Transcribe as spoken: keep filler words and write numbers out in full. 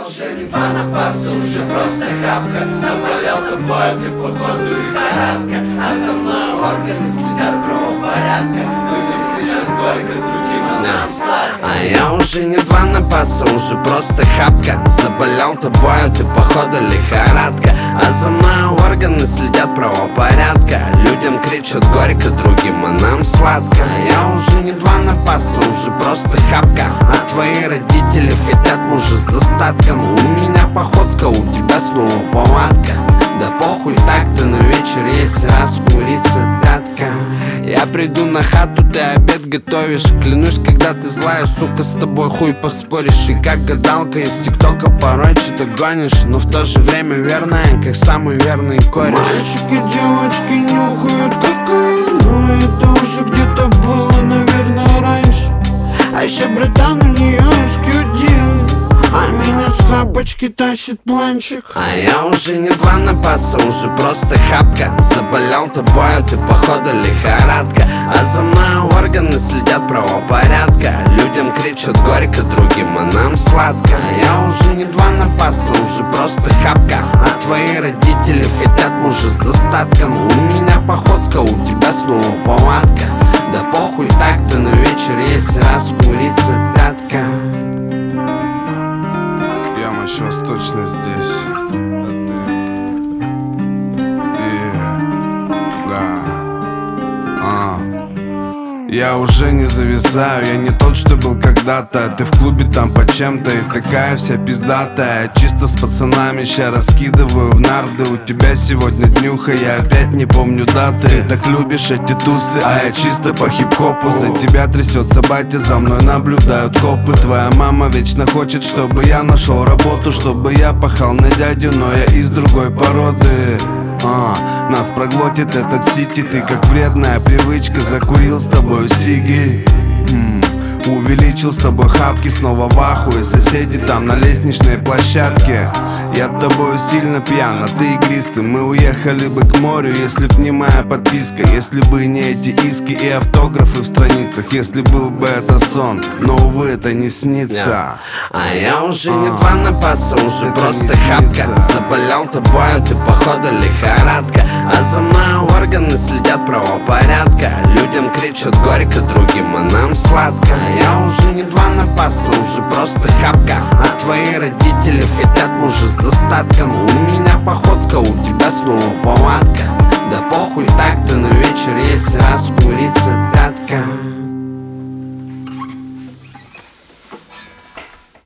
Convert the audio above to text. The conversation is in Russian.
уже не два напаса, уже просто хапка. Заболел тобой, ты походу лихорадка. А за мной органы следят правопорядка. Людям кричат горько, другим а нам сладко. А я уже не два напаса, уже просто хапка. Заболел тобой, ты походу лихорадка. А за мной органы следят правопорядка. Людям кричат горько, другим а нам сладко. А я уже не два напаса, уже просто хапка. А твои родители хотят мужа с достатком. У меня походка, у тебя снова повадка. Да похуй так-то, на вечер есть раз курица пятка. Я приду на хату, ты обед готовишь. Клянусь, когда ты злая, сука, с тобой хуй поспоришь. И как гадалка из тиктока порой что-то гонишь, но в то же время верная, как самый верный кореш. Мальчики, девочки нюхают кокаин, но это уже где-то было, наверное, раньше. А еще, братан, у нее эс кью ди, а меня с хапочки тащит планчик. А я уже не два напаса, уже просто хапка. Заболел тобой, ты походу лихорадка. А за мной органы следят правопорядка. Людям кричат горько, другим а нам сладко. А я уже не два напаса, уже просто хапка. А твои родители хотят мужа с достатком. У меня походка, у тебя снова повадка. Да похуй так-то, на вечер есть раз курица пятка. Я мощь восточно здесь. И... да. А. Я уже не завязаю, я не тот, что был когда-то. Ты в клубе там по чем-то и такая вся пиздатая. Чисто с пацанами ща раскидываю в нарды. У тебя сегодня днюха, я опять не помню даты. Ты так любишь эти тусы, а я чисто по хип-хопу. За тебя трясется батя, за мной наблюдают копы. Твоя мама вечно хочет, чтобы я нашел работу, чтобы я пахал на дядю, но я из другой породы. А, нас проглотит этот сити, ты как вредная привычка. Закурил с тобой сиги, М -м, увеличил с тобой хапки, снова в ахуе. Соседи там на лестничной площадке. Я тобой сильно пьян, а ты игристый. Мы уехали бы к морю, если б не моя подписка. Если бы не эти иски и автографы в страницах. Если был бы это сон, но увы, это не снится. yeah. А я уже не два напаса, уже это просто хапка. Заболел тобой, ты походу лихорадка. А за мной органы следят правопорядка. Людям кричат горько, другим а нам сладко. А я уже не два напаса, уже просто хапка. А твои родители хотят мужа с достатком. У меня походка, у тебя снова повадка. Да похуй так-то, на вечер есть раз курица пятка.